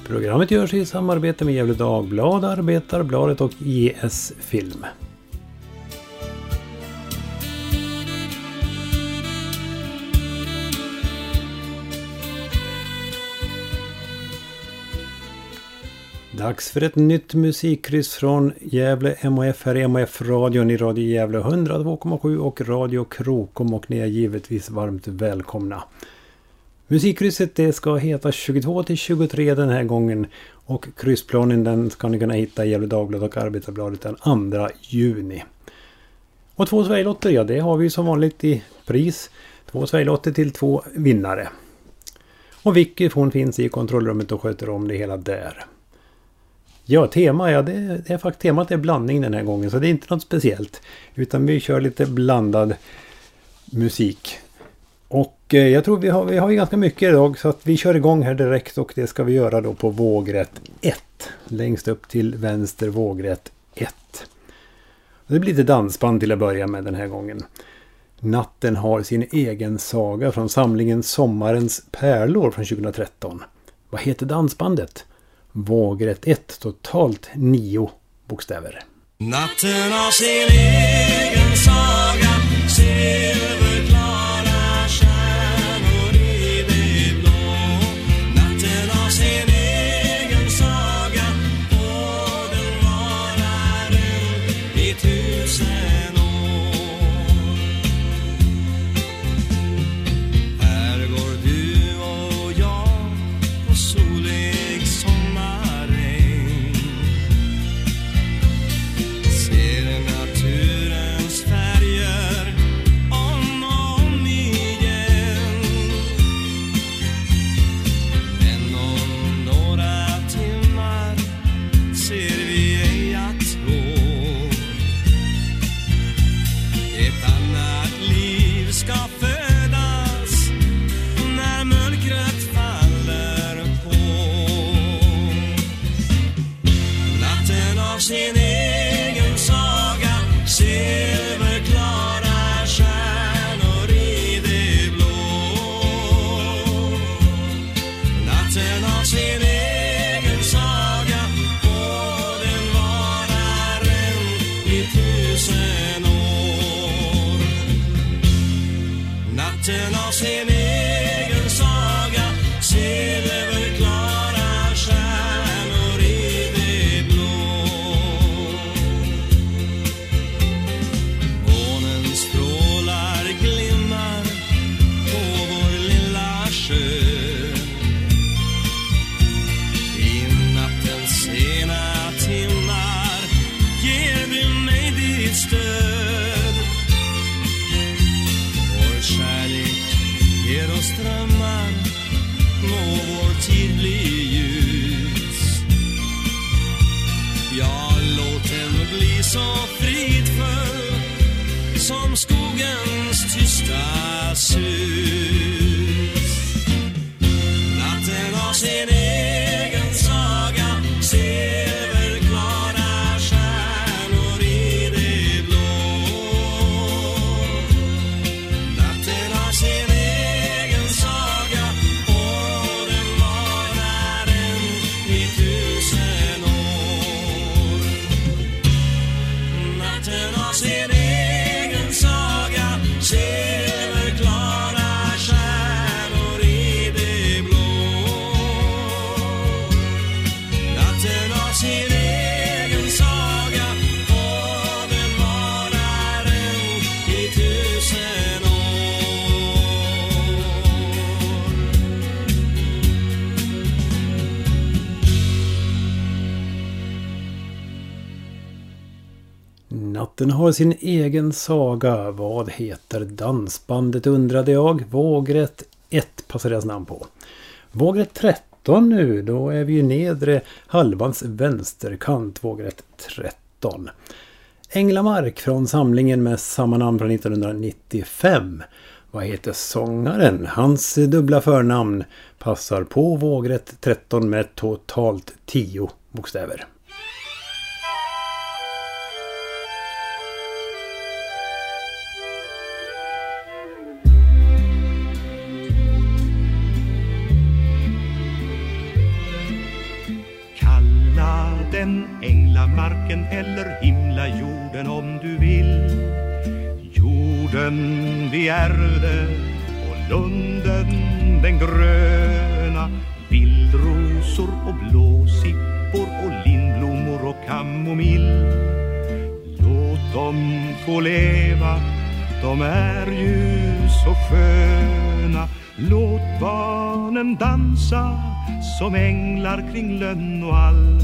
Programmet görs i samarbete med Gefle Dagblad, Arbetarbladet och JS Film. Dags för ett nytt musikkryss från Gävle MHF här i MHF-radion i Radio Gävle 102,7 och Radio Krokom, och ni är givetvis varmt välkomna. Musikkrysset det ska heta 22-23 den här gången, och kryssplanen den ska ni kunna hitta i Gefle Dagblad och Arbetarbladet den 2 juni. Och 2 Sverigelotter, ja det har vi som vanligt i pris. 2 Sverigelotter till 2 vinnare. Och Vicky hon finns i kontrollrummet och sköter om det hela där. Ja, temat är blandning den här gången, så det är inte något speciellt. Utan vi kör lite blandad musik. Och jag tror vi har ju ganska mycket idag, så att vi kör igång här direkt, och det ska vi göra då på vågrätt 1. Längst upp till vänster vågrätt 1. Det blir lite dansband till att börja med den här gången. Natten har sin egen saga från samlingen Sommarens pärlor från 2013. Vad heter dansbandet? Vågrätt 1, totalt 9 bokstäver. Natten har sin egen saga, silverklara stjärnor i det blå. Natten har sin egen saga, och den varar i 1000 år. Här går du och jag på solig sommarregn. Ser naturens färger om och om igen. Men om några timmar ser vi ej att gå. Ett annat liv ska födas när mörkret faller på. Natten av sin egen saga, silverklara stjärnor i det blå. Natten av sin egen saga, och den varar i 1000 år. Natten av sin egen saga, silverklara stjärnor i det blå. Månens strålar glimmar på vår lilla sjö. I nattens sena timmar ger du mig ditt stöd. Vår kärlek ger oss drömmar, må vår tid bli ljus. Ja, låt den bli så fridfull som skogens tysta sus. Natten har sin egen saga, silverklara stjärnor i det blå. Natten har sin egen saga, och den varar i 1000 år. Natten har sin egen saga, silverklara stjärnor i det blå. Natten har sin egen saga, och den varar i 1000 år. Natten har sin egen saga. Vad heter dansbandet, undrade jag. Vågrätt 1 passar deras namn på. Vågrätt 13 nu, då är vi ju nedre halvans vänsterkant, vågrätt 13. Änglamark från samlingen med samma namn från 1995. Vad heter sångaren? Hans dubbla förnamn passar på vågrätt 13 med totalt 10 bokstäver. marken eller himla jorden om du vill. Jorden vi ärvde och lunden den gröna, vildrosor och blåsippor och lindblommor och kamomill. Låt dem få leva, de är ju så sköna. Låt barnen dansa som änglar kring lönn och alm.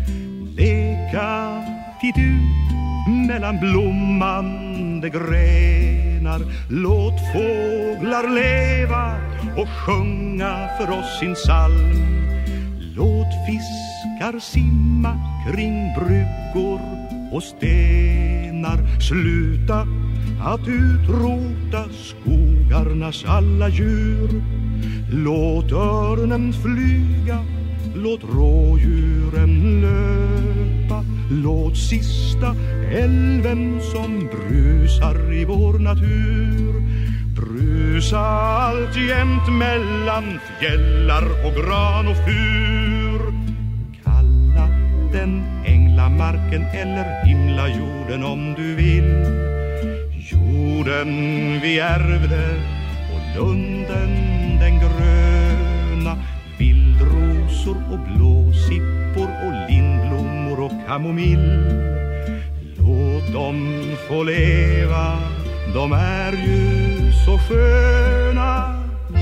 Leka titt ut mellan blommande grenar. Låt fåglar leva och sjunga för oss sin psalm. Låt fiskar simma kring bryggor och stenar. Sluta att utrota skogarnas alla djur. Låt örnen flyga, låt rådjuren löpa. Låt sista älven som brusar i vår natur brusa alltjämt mellan fjällar och gran och fur. Kalla den änglamarken eller himlajorden om du vill. Jorden vi ärvde och lunden den gröna, vildrosor och blåsippor och lindblommor och kamomill. Låt dem få leva, de är ju så sköna.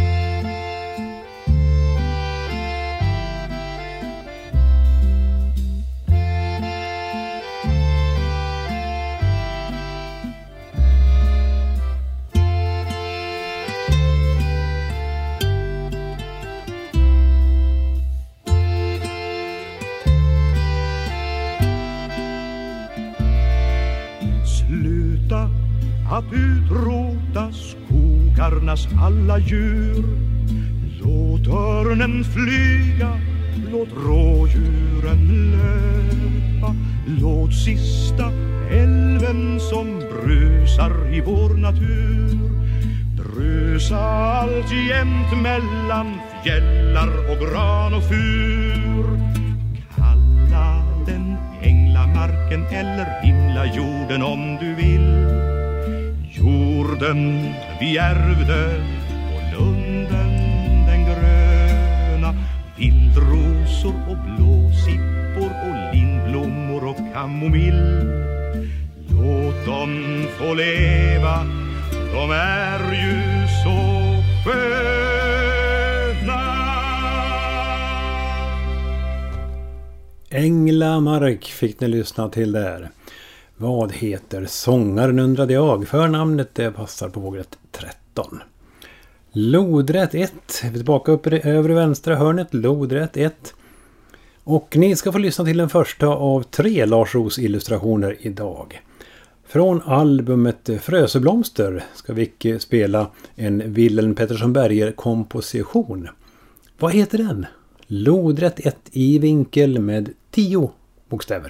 Sluta att utrota skogarnas alla djur. Låt örnen flyga, låt rådjuren löpa. Låt sista älven som brusar i vår natur brusa alltjämt mellan fjällar och gran och fur. Kalla den änglamarken eller himlajorden om du vill. Jorden vi ärvde och lunden den gröna, vildrosor och blåsippor och lindblommor och kamomill. Låt dem få leva, de är ju så sköna. Änglamark fick ni lyssna till där. Vad heter sångaren, undrade jag. Förnamnet det passar på vågrätt 13. Lodrätt 1. Vi är tillbaka upp i det övre vänstra hörnet. Lodrätt 1. Och ni ska få lyssna till den första av 3 Lars Roos illustrationer idag. Från albumet Fröseblomster ska vi spela en Wilhelm Pettersson Berger komposition. Vad heter den? Lodrätt 1 i vinkel med 10 bokstäver.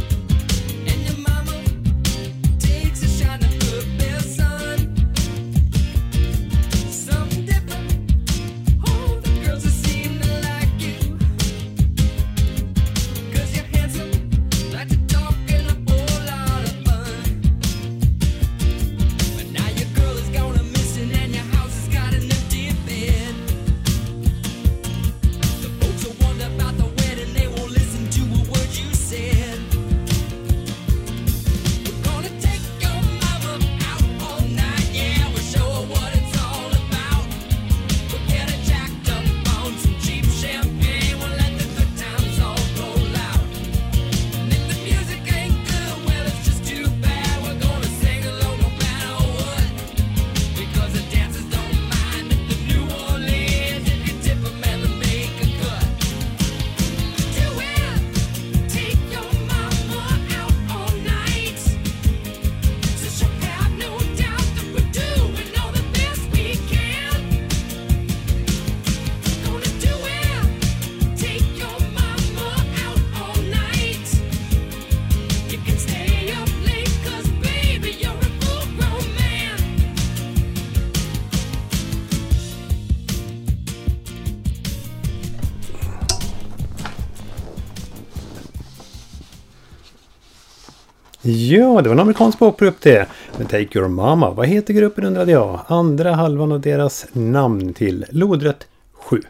Ja, det var en amerikansk popgrupp det. Men Take Your Mama, vad heter gruppen undrade jag? Andra halvan av deras namn till lodrätt 7.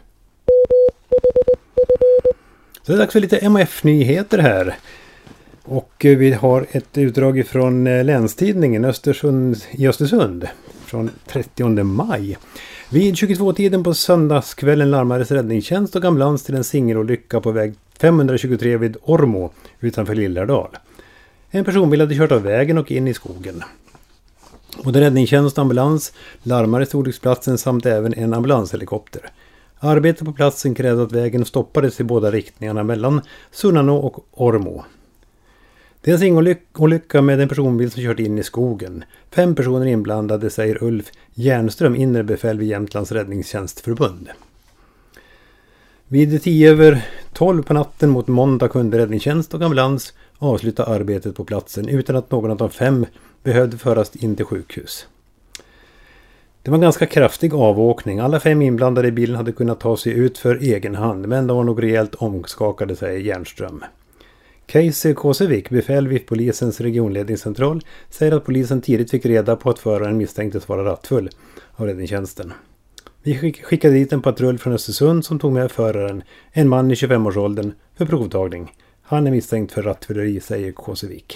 Så det är dags för lite MHF-nyheter här. Och vi har ett utdrag från Länstidningen i Östersund från 30 maj. Vid 22-tiden på söndagskvällen larmades räddningstjänst och ambulans till en singelolycka på väg 523 vid Ormo utanför Lillhärdal. En personbil hade kört av vägen och in i skogen. Både räddningstjänst och ambulans larmades till olycksplatsen samt även en ambulanshelikopter. Arbetet på platsen krävde att vägen stoppades i båda riktningarna mellan Sunnanå och Ormo. Det är en singelolycka med en personbil som kört in i skogen. 5 personer inblandade, säger Ulf Järnström, inre befäl vid Jämtlands räddningstjänstförbund. Vid 10:12 på natten mot måndag kunde räddningstjänst och ambulans avsluta arbetet på platsen utan att någon av de 5 behövde föras in till sjukhus. Det var en ganska kraftig avåkning. Alla 5 inblandade i bilen hade kunnat ta sig ut för egen hand, men de var nog rejält omskakade, säger Järnström. Casey Kosevik, befäl vid polisens regionledningscentral, säger att polisen tidigt fick reda på att föraren misstänktes vara rattfull av räddningstjänsten. Vi skickade dit en patrull från Östersund som tog med föraren, en man i 25-årsåldern, för provtagning. Han är misstänkt för rattfylleri, säger Kosevik.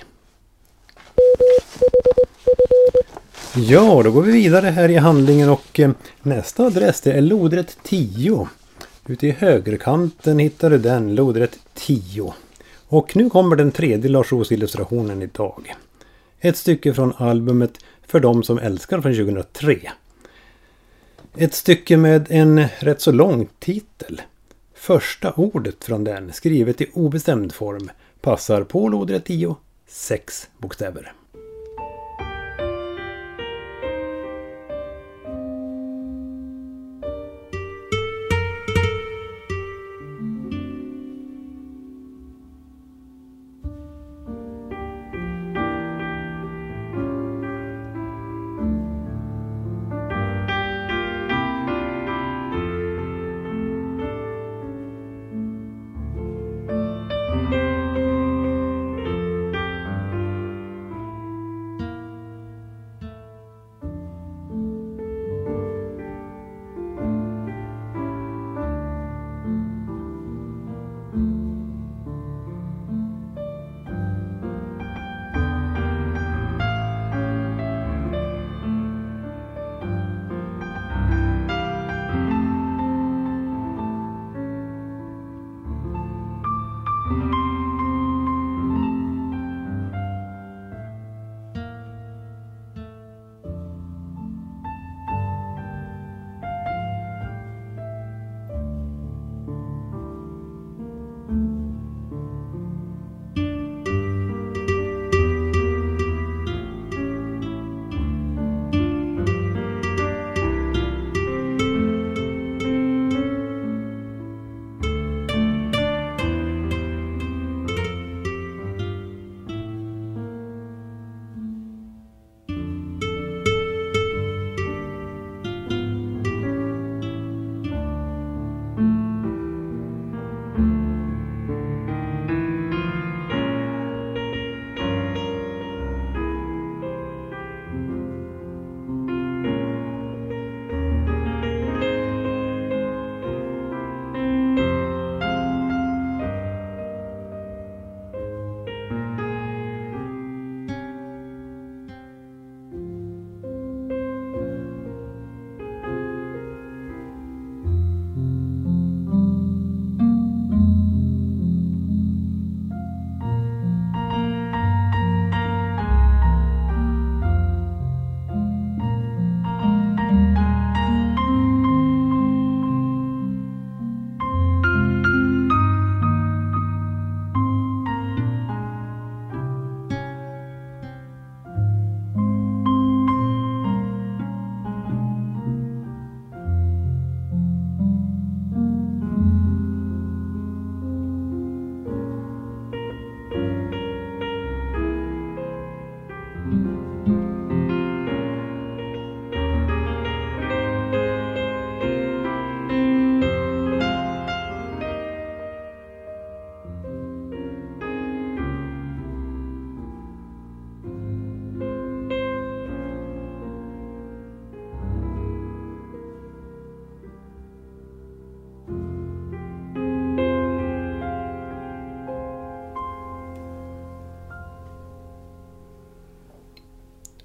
Ja, då går vi vidare här i handlingen och nästa adress det är lodrätt 10. Ute i högerkanten hittar du den, lodrätt 10. Och nu kommer den tredje Lars Roos-illustrationen idag. Ett stycke från albumet För de som älskar från 2003. Ett stycke med en rätt så lång titel. Första ordet från den, skrivet i obestämd form, passar på lodrätt 10, 6 bokstäver.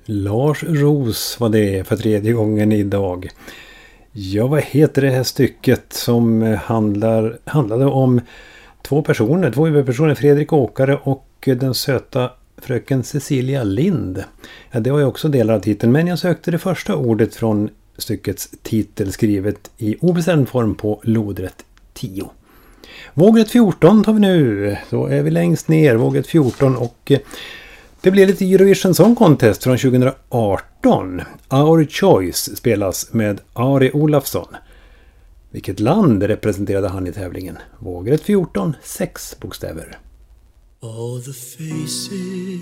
Lars Roos var det för tredje gången idag. Ja, vad heter det här stycket som handlade om två huvudpersoner, Fredrik Åkare och den söta fröken Cecilia Lind. Ja, det var ju också delar av titeln, men jag sökte det första ordet från styckets titel skrivet i obestämd form på lodrätt 10. Vågrätt 14 tar vi nu, då är vi längst ner, vågrätt 14, och det blir lite Eurovision Song Contest från 2018. Our Choice spelas med Ari Olafsson. Vilket land representerade han i tävlingen? Vågrätt 14, 6 bokstäver. All the faces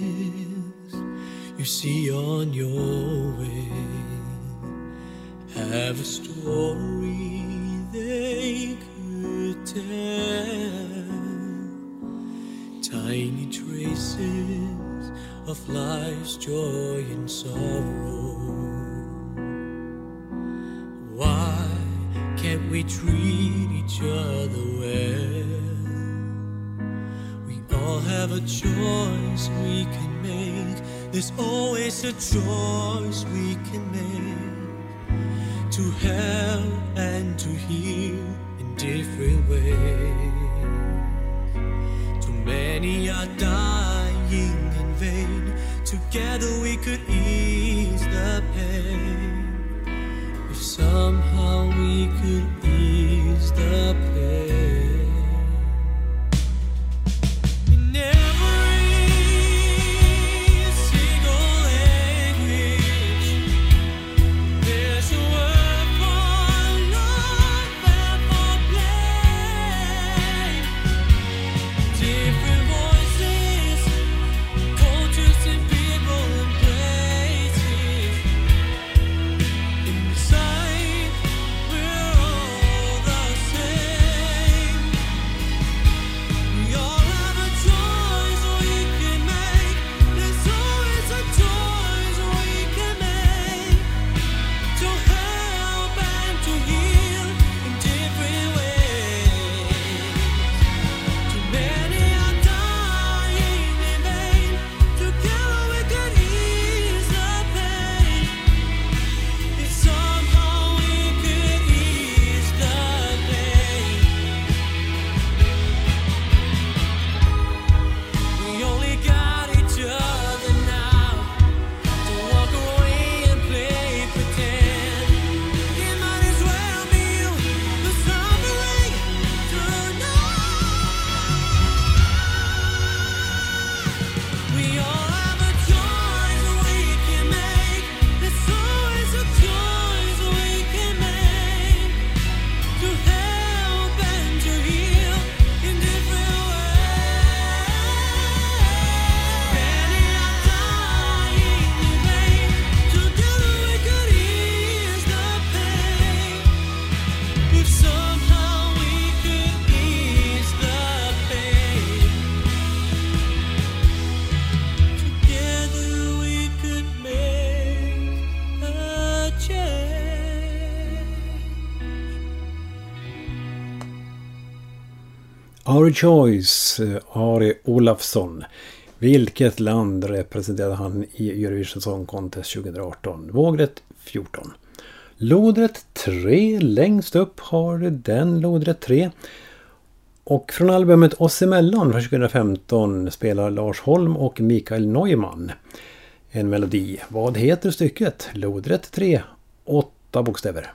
you see on your way have a story they could tell. Tiny traces of life's joy and sorrow. Why can't we treat each other well? We all have a choice we can make. There's always a choice we can make. To help and to heal in different ways. Too many are dying in vain. Together we could ease the pain. If somehow we could ease the pain. In every single language, there's a word for love and for blame. Different voices, cultures and people and places. Inside, we're all the same. We all have a choice we can make. There's always a choice we can make. To help and to heal in different ways. Too many are dying in vain. Together we could ease the pain. If somehow we could ease the pain. We only got each other now. To walk away and play pretend. It might as well be you, the suffering tonight. We all have a choice we can make. There's always a choice we can make. To help and to heal in different ways. Many are dying in vain. Together we could ease the pain. If somehow we could ease the pain. Together we could make a change. Our Choice, Ari Olafsson. Vilket land representerade han i Eurovision Song Contest 2018? Vågrätt 14. Lodrätt 3, längst upp har du den, lodrätt 3. Och från albumet Oss emellan från 2015 spelar Lars Holm och Mikael Neumann en melodi. Vad heter stycket? Lodrätt 3, 8 bokstäver.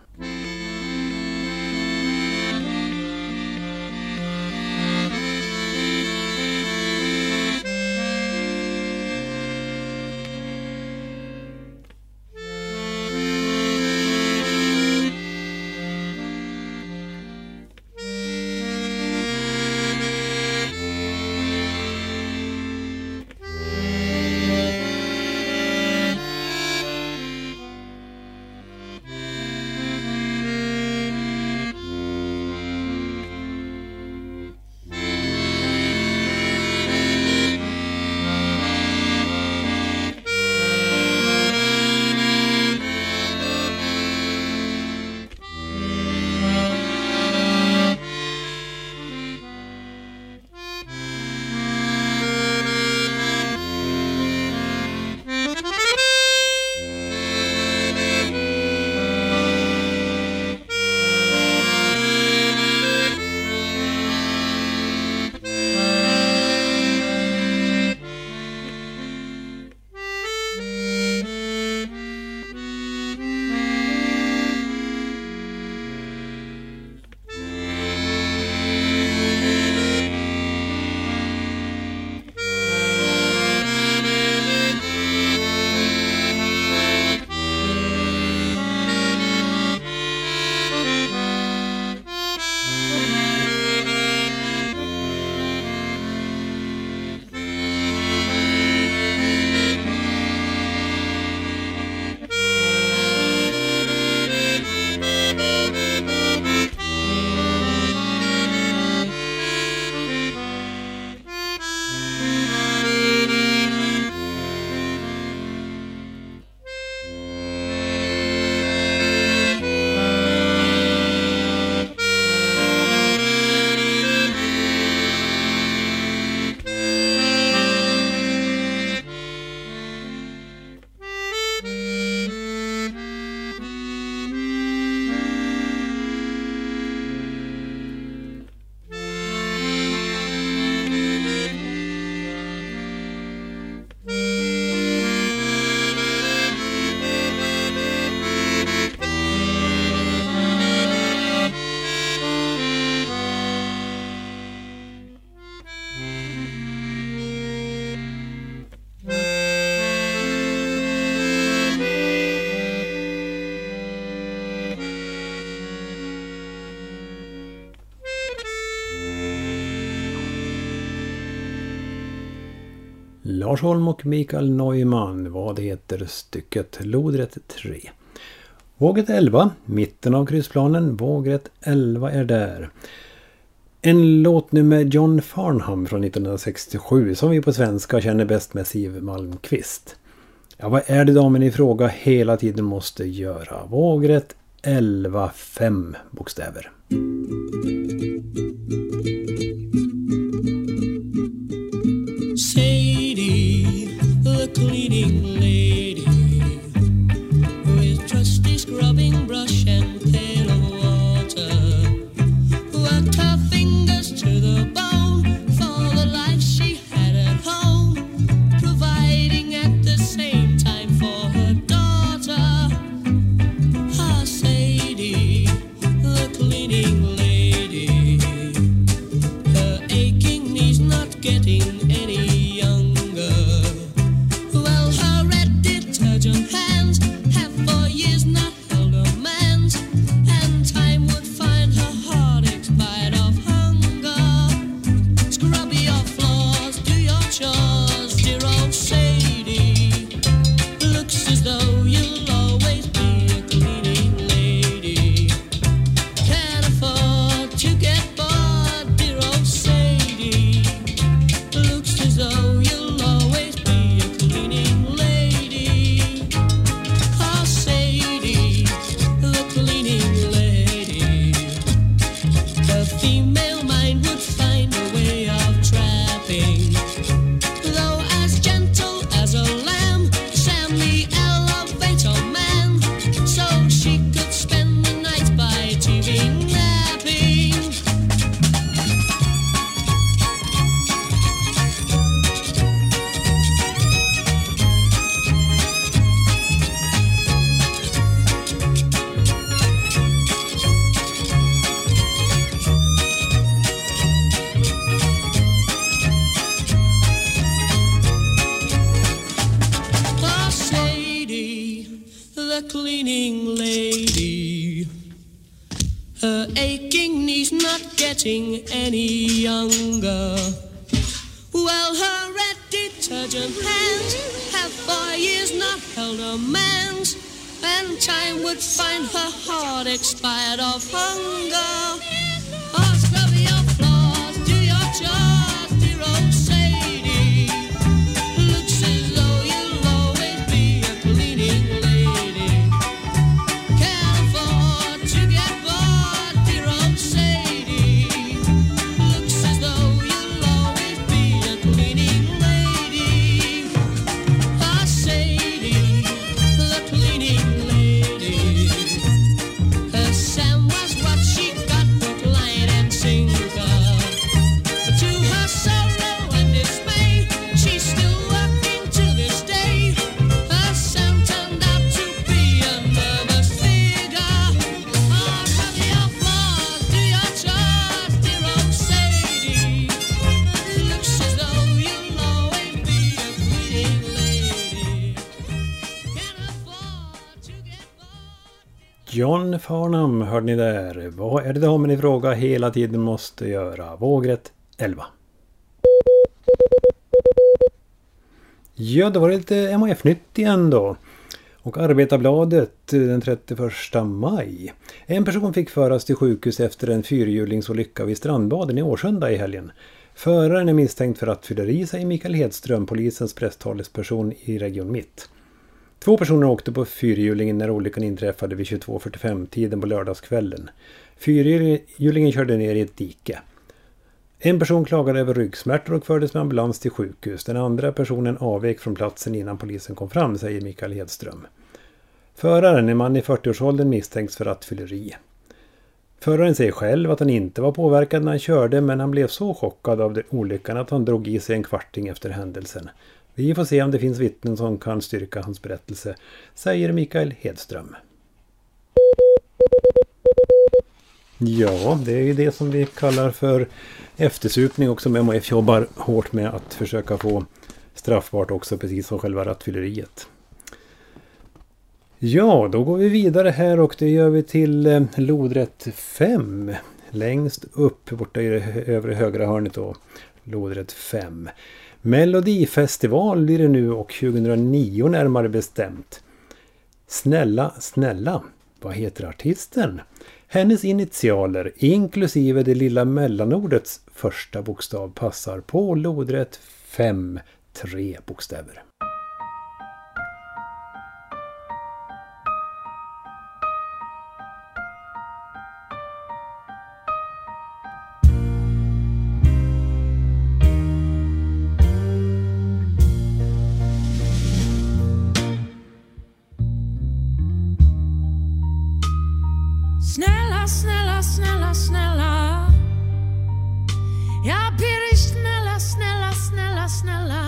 Lars Holm och Mikael Neumann. Vad heter stycket? Lodrätt 3. Vågrätt 11. Mitten av kryssplanen. Vågrätt 11 är där. En låt nu med John Farnham från 1967 som vi på svenska känner bäst med Siw Malmkvist. Ja, vad är det damen i fråga hela tiden måste göra? Vågrätt 11, 5 bokstäver. Sadie, the cleaning lady, with trusty scrubbing brush and pail of water, worked her fingers to the bone for the life she had at home, providing at the same time for her daughter. Ah, Sadie, the cleaning lady, her aching knees not getting any younger. Well, her red detergent hands have for years not held a man's, and time would find her heart expired of hunger. Scrub your floors, do your chores, dear old Sadie. Looks as though you'll always be a cleaning lady. Can't afford to get bored, dear old Sadie. Looks as though you'll always be a cleaning lady. Oh, Sadie, the cleaning lady. The female mind would find a way of trapping. Though as gentle as a lamb, Sam the elevator man, so she could spend the night by TV napping. Oh, Sadie, the cleaning lady. Her aching knees not getting any younger. Well, her red detergent hands have for years not held a man's, and time would find her heart expired of hunger. Oh, scrub your floors, do your chores, dear old Sadie. Looks as though you'll always be a cleaning lady. Can't afford to get bored, dear old Sadie. Looks as though you'll always be a cleaning lady. Ah, Sadie, the cleaning lady. Her Sam was what she got, hook, line, and sinker. To her sorrow and dismay, she's still working to this day. Her Sam turned out to be a nervous figure. Oh, scrub your floors, do your chores, dear old Sadie. Looks as though you'll always be a cleaning lady. Can't afford to get bored. John Farnham hörde ni där. Vad är det damen i fråga hela tiden måste göra? Vågrätt 11. Ja, det var lite MHF-nytt igen då. Och Arbetarbladet den 31 maj. En person fick föras till sjukhus efter en fyrhjulingsolycka vid Strandbaden i Årsunda i helgen. Föraren är misstänkt för rattfylleri, säger Mikael Hedström, polisens presstalesperson i Region Mitt. 2 personer åkte på fyrhjulingen när olyckan inträffade vid 22:45-tiden på lördagskvällen. Fyrhjulingen körde ner i ett dike. En person klagade över ryggsmärtor och fördes med ambulans till sjukhus. Den andra personen avvek från platsen innan polisen kom fram, säger Mikael Hedström. Föraren, en man i 40-årsåldern, misstänks för rattfylleri. Föraren säger själv att han inte var påverkad när han körde, men han blev så chockad av olyckan att han drog i sig en kvarting efter händelsen. Vi får se om det finns vittnen som kan styrka hans berättelse, säger Mikael Hedström. Ja, det är ju det som vi kallar för eftersupning och som MHF jobbar hårt med att försöka få straffbart också, precis som själva rattfylleriet. Ja, då går vi vidare här och det gör vi till lodrätt 5. längst upp borta i det övre högra hörnet då. Lodrätt 5. Melodifestival blir det nu och 2009 närmare bestämt. Snälla, snälla, vad heter artisten? Hennes initialer, inklusive det lilla mellanordets första bokstav, passar på lodrätt 5, 3 bokstäver. Snälla, snälla, snälla, snälla. Jag ber dig snälla, snälla, snälla, snälla.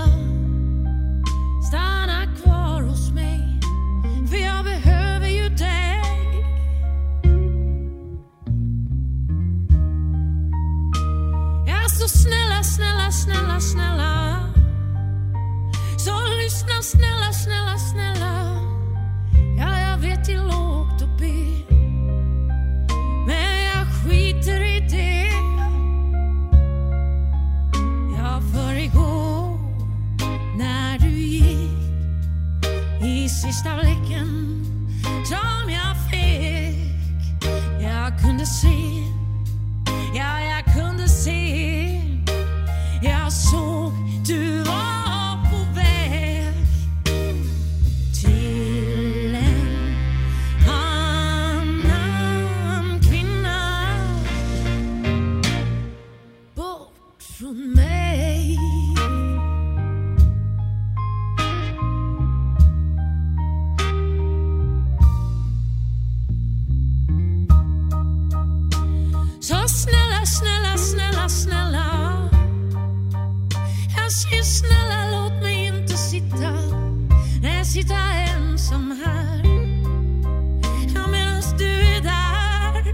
Stanna kvar hos mig, för jag behöver ju dig. Ja, så snälla, snälla, snälla, snälla. Så lyssna snälla, snälla, snälla. Ja, jag vet det är lågt att be, men jag skiter i det. Jag föregår när du gick i sista blicken som jag fick. Jag kunde se, ja, jag kunde se. Jag såg du var på väg till en annan kvinna, bort från mig. Så snälla, snälla, snälla, snälla. Jag säger snälla, låt mig inte sitta ensam här. Ja, medans du är där.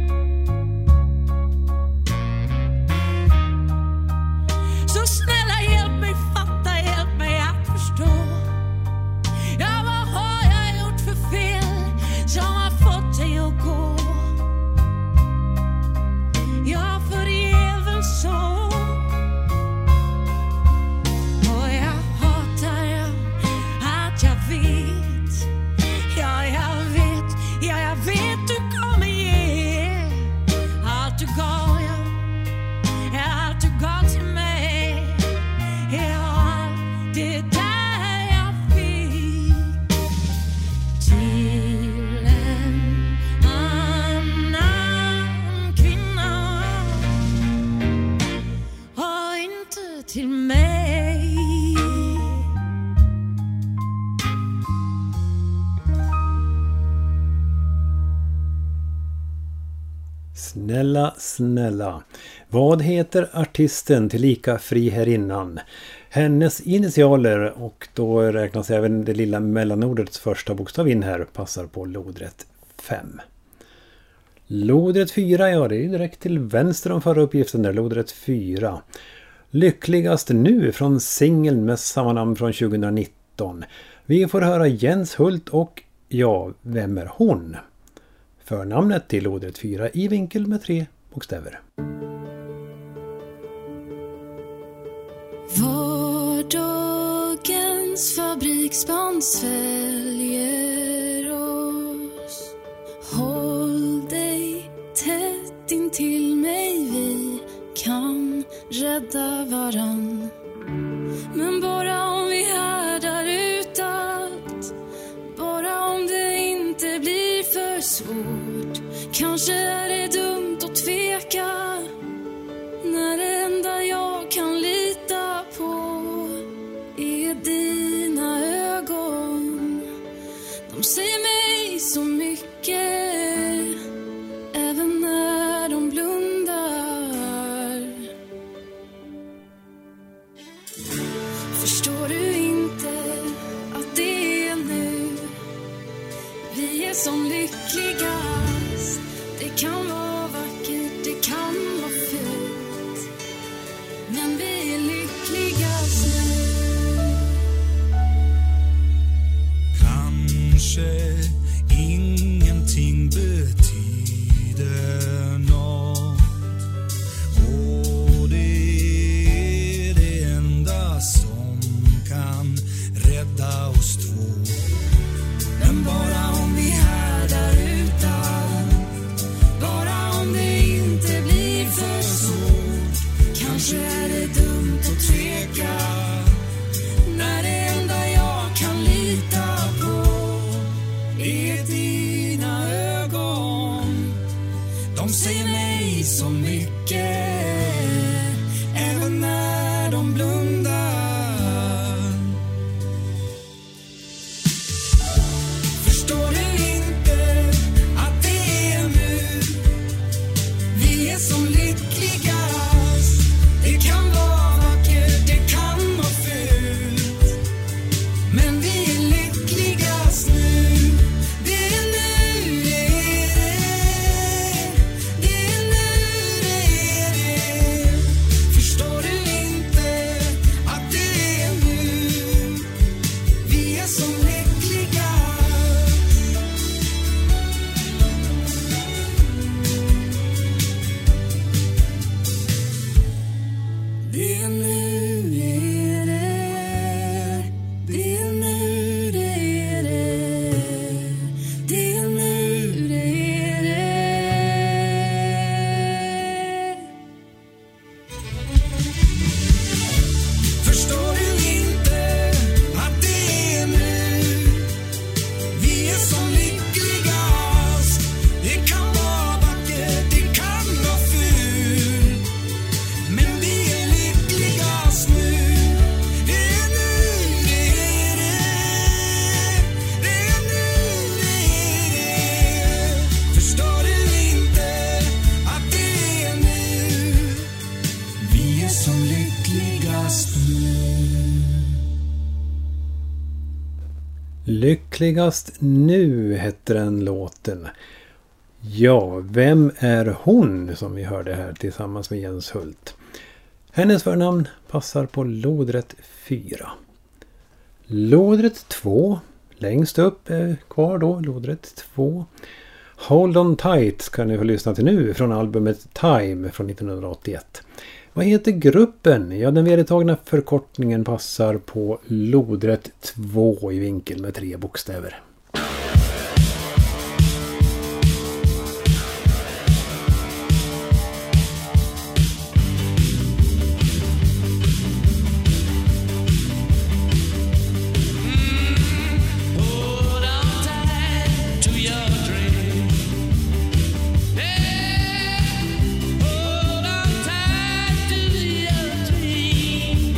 Så snälla, hjälp mig fatta, hjälp mig att förstå. Ja, vad har jag gjort för fel som har fått dig att gå? Ja, för det är väl så. Och jag hatar att jag vet. Ja, jag vet, ja, jag vet du kommer ge allt du gav, ja, allt du gav till mig. Ja, det där jag fick till en annan kvinna och inte till mig. Snälla, snälla. Vad heter artisten tillika friherrinnan? Hennes initialer, och då räknas även det lilla mellanordets första bokstav in här, passar på lodrätt 5. Lodrätt 4, ja, det är direkt till vänster om förra uppgiften där, lodrätt 4. Lyckligast nu från singeln med samma namn från 2019. Vi får höra Jens Hult och ja, vem är hon? Förnamnet till lodrätt 4 i vinkel med 3 bokstäver. Vardagens fabriksband sväljer oss. Håll dig tätt in till mig, vi kan rädda varann. Men bara om vi härdar ut allt, bara om det inte blir för svårt. Kanske är det dumt att tveka när det enda jag kan lita på är dina ögon. De säger mig så mycket, även när de blundar. Förstår du inte att det är nu vi är som lyckligast? Det kan vara vackert, det kan vara fint, men vi är lyckligast nu. Kanske ingenting betyder något, som blundar. Förstår du inte att det är nu vi är som lyckligast? Det kan vara vackert, det kan vara fult, men vi är lyckligast nu. Det är nu det är det. Det är nu det är det. Förstår du inte att det är nu vi är som lyckligast? Det är nu det är det. Det är nu det är det. Det är nu det är det. Förstår du inte att det är nu vi är som lyckligast? Det kan vara vackert, det kan vara fult, men vi är lyckligast nu. Det är nu det är det. Det är nu det är det. Förstår du inte att det är nu vi är som lyckligast nu? Lyckligast nu hette den låten. Ja, vem är hon som vi hörde här tillsammans med Jens Hult? Hennes förnamn passar på lodrätt 4. Lodrätt 2, längst upp är kvar då, lodrätt 2. Hold on tight ska ni få lyssna till nu från albumet Time från 1981. Vad heter gruppen? Ja, den vedertagna förkortningen passar på lodrätt 2 i vinkel med 3 bokstäver. Hold on tight to your dream. Hold on tight to your dream.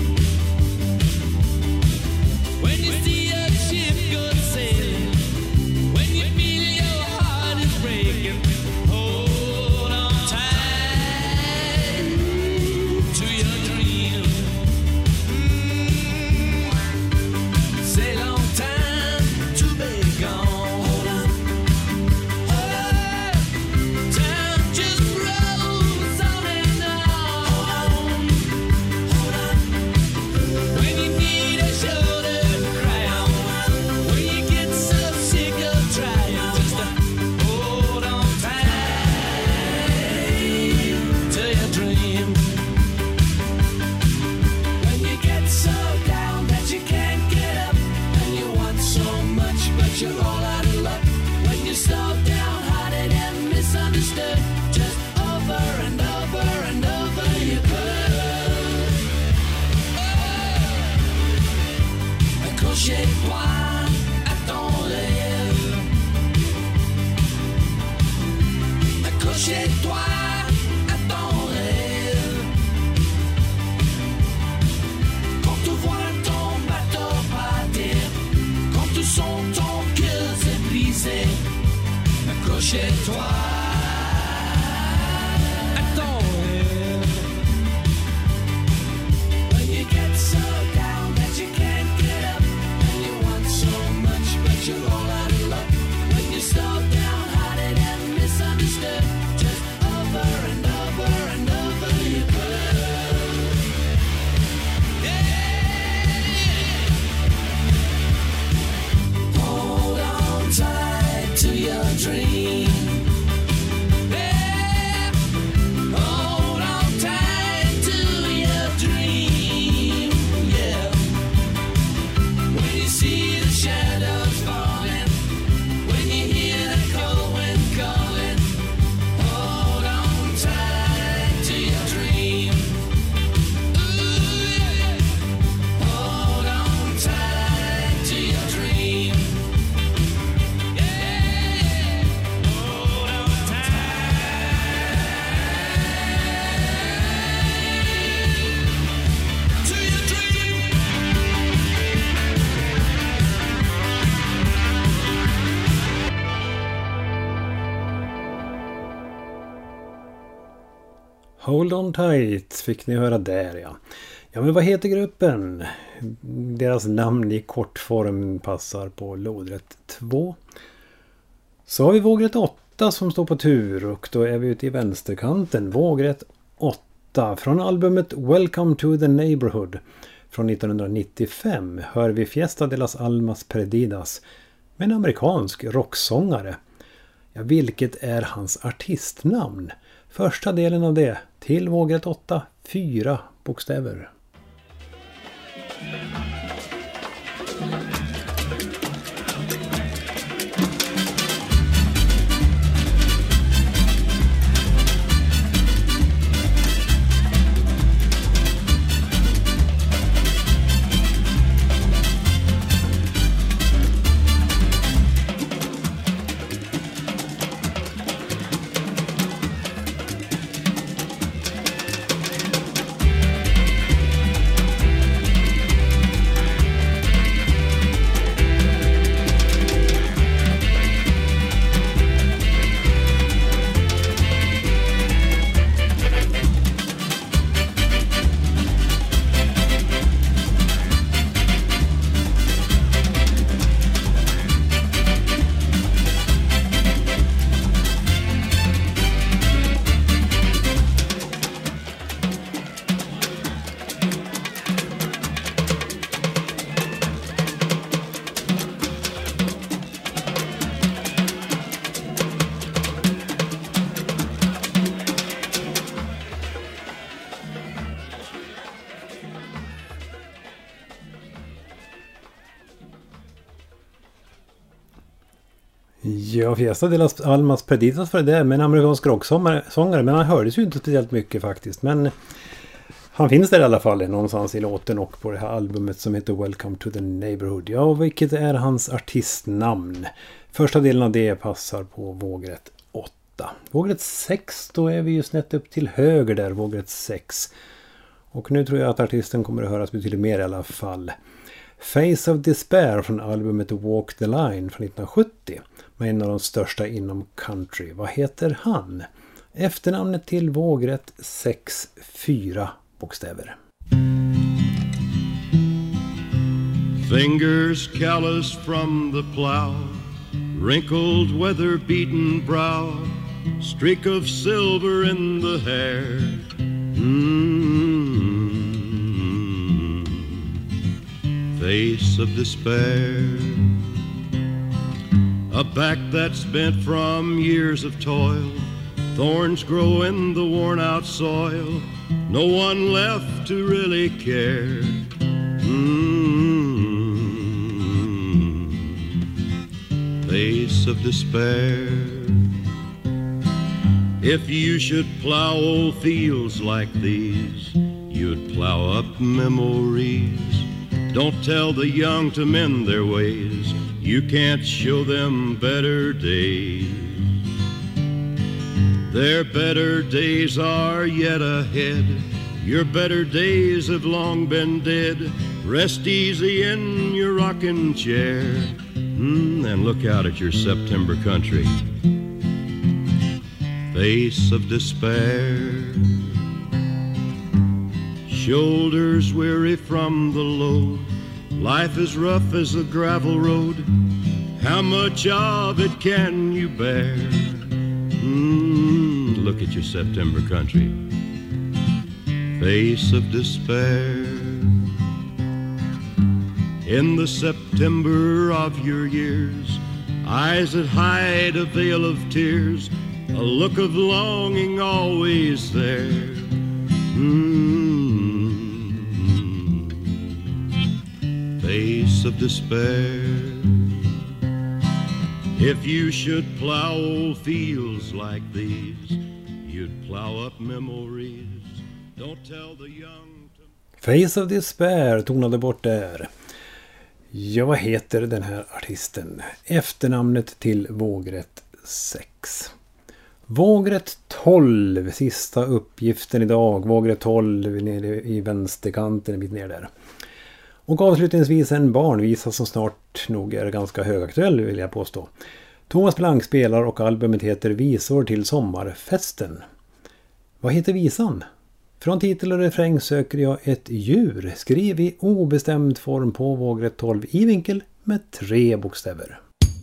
When you see a ship go sailing, when you feel your heart is breaking, hold on tight to your dream. Say long time to be gone. Hold on, time just rolls on and on. When you need a shoulder to cry on, when you get so sick of trying, just hold on tight to your dream. When you get so down that you can't get up, and you want so much but you're all out of luck, when you're so downhearted and misunderstood, just over and over and over you could. Accrochez-toi à ton rêve. Accrochez-toi à ton rêve. Quand tu vois ton bateau partir, quand tu sens ton cœur se briser, accrochez-toi à ton rêve. When you get so down that you can't get up, and you want so much but you're all out of luck, when you're so downhearted and misunderstood, just over and over and over you could. Hold on tight to your dream. Hold on tight fick ni höra där, ja. Ja, men vad heter gruppen? Deras namn i kortform passar på lodrätt 2. Så har vi vågrätt 8 som står på tur och då är vi ute i vänsterkanten. Vågrätt 8 från albumet Welcome to the Neighborhood från 1995 hör vi Fiesta de las Almas Perdidas med en amerikansk rocksångare. Ja, vilket är hans artistnamn? Första delen av det till vågrätt 8, 4 bokstäver. Ja, Fiesta de las Almas Perdidas för det med en amerikansk rocksångare, men han hördes ju inte speciellt mycket faktiskt. Men han finns där i alla fall någonstans i låten och på det här albumet som heter Welcome to the Neighborhood. Ja, och vilket är hans artistnamn? Första delen av det passar på vågrätt 8. Vågrätt 6, då är vi ju snett upp till höger där, vågrätt 6. Och nu tror jag att artisten kommer att höras betydligt mer i alla fall. Face of Despair från albumet Walk the Line från 1970. Med en av de största inom country. Vad heter han? Efternamnet till vågrätt 6, 4 bokstäver. Fingers calloused from the plow, wrinkled weather-beaten brow, streak of silver in the hair. Face of despair. A back that's bent from years of toil, thorns grow in the worn-out soil, no one left to really care. Face of despair. If you should plow old fields like these, you'd plow up memories. Don't tell the young to mend their ways, you can't show them better days. Their better days are yet ahead. Your better days have long been dead. Rest easy in your rocking chair, and look out at your September country. Face of despair. Shoulders weary from the load, life is rough as a gravel road. How much of it can you bear? Look at your September country. Face of despair. In the September of your years, eyes that hide a veil of tears, a look of longing always there. Face of despair. If you should plow old fields like these, you'd plow up memories. Don't tell the young to... Face of Despair tonade bort där. Ja, vad heter den här artisten? Efternamnet till vågrätt 6. Vågrätt 12, sista uppgiften idag. Vågrätt 12 nere i vänsterkanten, en bit ner där. Och avslutningsvis en barnvisa som snart nog är ganska högaktuell, vill jag påstå. Thomas Blank spelar och albumet heter Visor till sommarfesten. Vad heter visan? Från titel och refräng söker jag ett djur. Skriv i obestämd form på vågrätt 12 i vinkel med 3 bokstäver.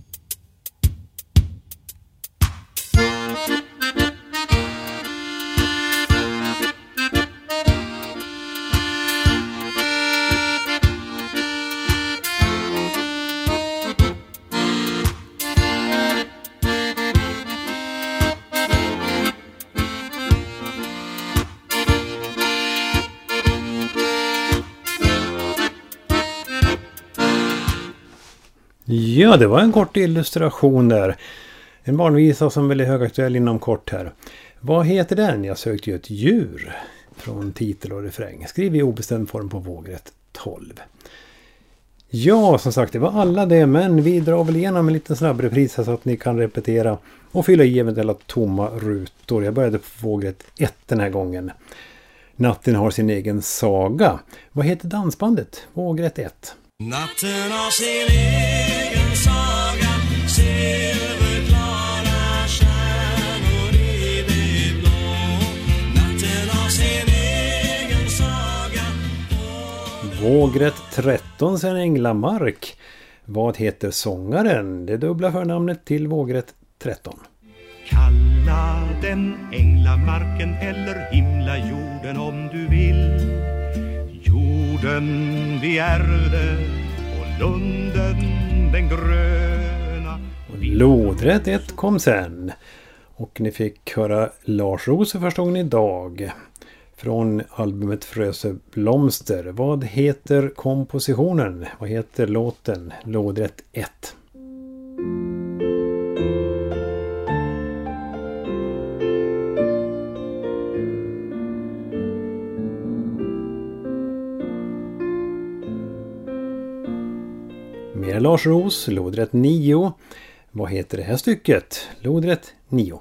Ja, det var en kort illustration där. En barnvisa som väl är högaktuell inom kort här. Vad heter den? Jag sökte ju ett djur från titel och refräng. Skriv i obestämd form på vågrätt 12. Ja, som sagt, det var alla det, men vi drar väl igenom en liten snabb repris så att ni kan repetera och fylla i eventuella tomma rutor. Jag började på vågrätt 1 den här gången. Natten har sin egen saga. Vad heter dansbandet? Vågrätt 1. Natten har sin egen saga, silverklara stjärnor i det blå. Natten har sin egen saga. Vågrätt 13 sen Änglamark. Vad heter sångaren? Det dubbla förnamnet till vågrätt 13. Kalla den änglamarken eller himla jorden om du vill. Jorden vi ärvde och lunden den gröna. Lodrätt 1 kom sen. Och ni fick höra Lars Rose första gången idag. Från albumet Frösö blomster. Vad heter kompositionen? Vad heter låten? Lodrätt 1. Mer Lars Ros, lodrätt 9. Vad heter det här stycket? Lodrätt 9.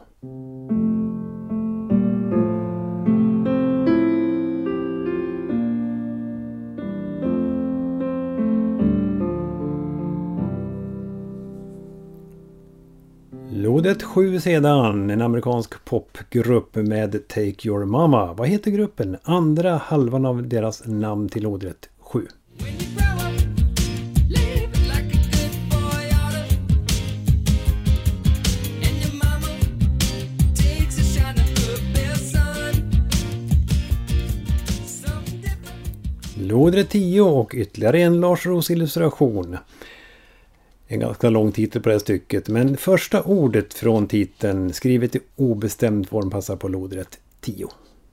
Lodrätt 7 sedan, en amerikansk popgrupp med Take Your Mama. Vad heter gruppen? Andra halvan av deras namn till lodrätt 7. Lodrätt 10 och ytterligare en Lars Ros illustration. En ganska lång titel på det här stycket, men första ordet från titeln skrivet i obestämd form passar på lodrätt 10.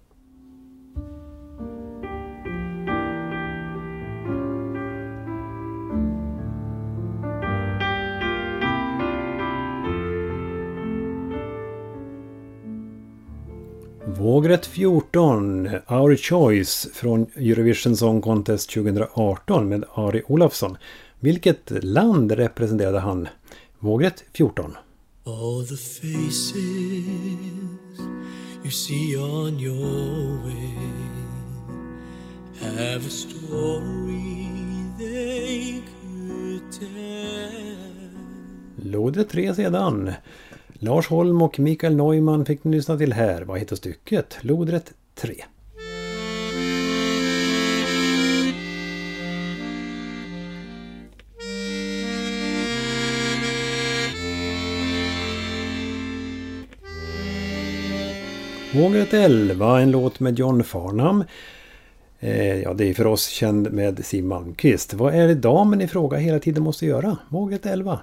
Vågrätt 14, Our Choice från Eurovision Song Contest 2018 med Ari Olafsson. Vilket land representerade han? Vågrätt 14. All the faces you see on your way have a story they could tell. Lodrätt 3 sedan. Lars Holm och Mikael Neumann fick ni lyssna till här. Vad heter stycket? Lodrätt 3. Vågrätt 11, en låt med John Farnham. Ja, det är för oss känd med Siw Malmkvist. Vad är det damen i fråga hela tiden måste göra? Vågrätt 11.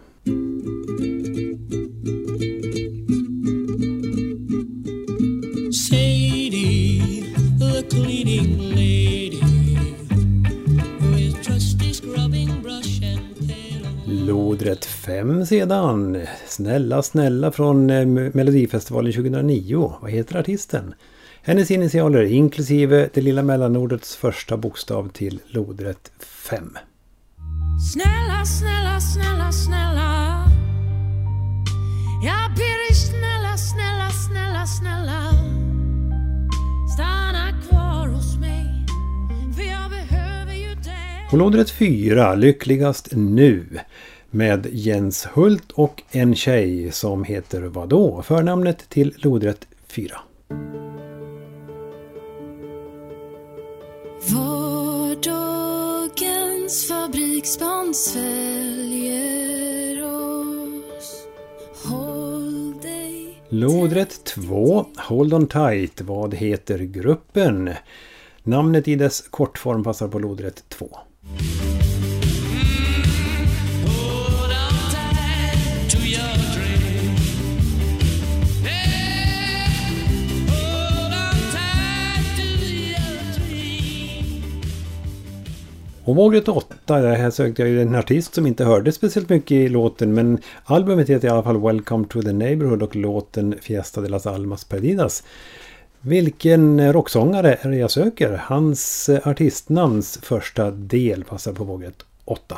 Sadie, the cleaning lady, with trusty scrubbing brush and pail. Lodrätt 5 sedan. Snälla, snälla från Melodifestivalen 2009. Vad heter artisten? Hennes initialer inklusive det lilla mellanordets första bokstav till lodrätt 5. Snälla, snälla, snälla, snälla. Jag ber dig snälla, snälla, snälla, snälla. Stanna kvar hos mig, för jag behöver ju dig. På lodrätt 4, lyckligast nu. Med Jens Hult och en tjej som heter vadå? Förnamnet till lodrätt 4. dagens fabriksband sväljer oss. Håll dig. Lodrätt 2, Hold on tight. Vad heter gruppen? Namnet i dess kortform passar på lodrätt 2. Hold on tight to your dream. Hey, hold on tight to your dream. Och vågrätt 8, det här sökte jag ju en artist som inte hörde speciellt mycket i låten, men albumet heter i alla fall Welcome to the Neighborhood och låten Fiesta de las Almas Perdidas. Vilken rocksångare är det jag söker? Hans artistnamns första del passar på vågrätt 8.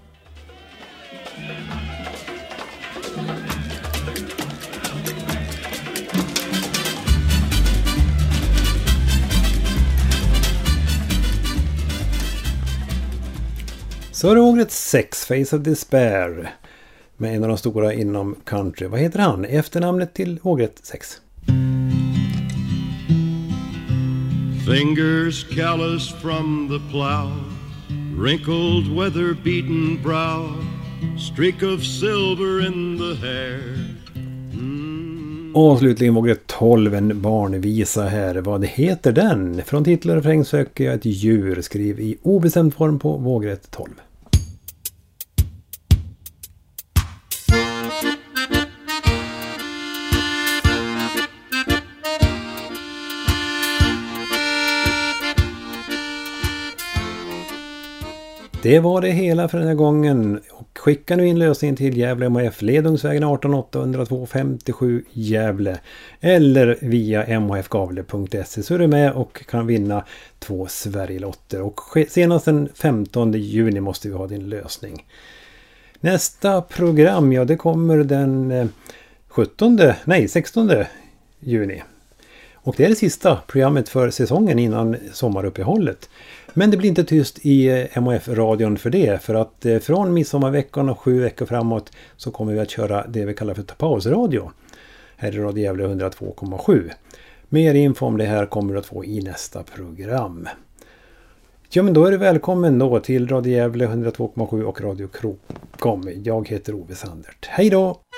Så är det vågrätt 6, Face of Despair, med en av de stora inom country. Vad heter han? Efternamnet till vågrätt 6. Fingers calloused from the plow, wrinkled weather-beaten brow, streak of silver in the hair. Och slutligen vågrätt 12, en barnvisa här. Vad heter den? Från titel och refräng söker jag ett djur. Skriv i obestämd form på vågrätt 12. Det var det hela för den här gången. Och skicka nu in lösningen till Gävle MHF, Ledungsvägen 18 802 57 Gävle. Eller via mhfgavle.se så är du med och kan vinna 2 Sverigelotter. Och senast den 15 juni måste vi ha din lösning. Nästa program, ja det kommer den 16 juni. Och det är det sista programmet för säsongen innan sommaruppehållet. Men det blir inte tyst i MHF-radion för det. För att från midsommarveckan och 7 veckor framåt så kommer vi att köra det vi kallar för pausradio. Här i Radio Gävle 102,7. Mer info om det här kommer du att få i nästa program. Ja, men då är du välkommen då till Radio Gävle 102,7 och Radio Krokom. Jag heter Ove Sandert. Hej då!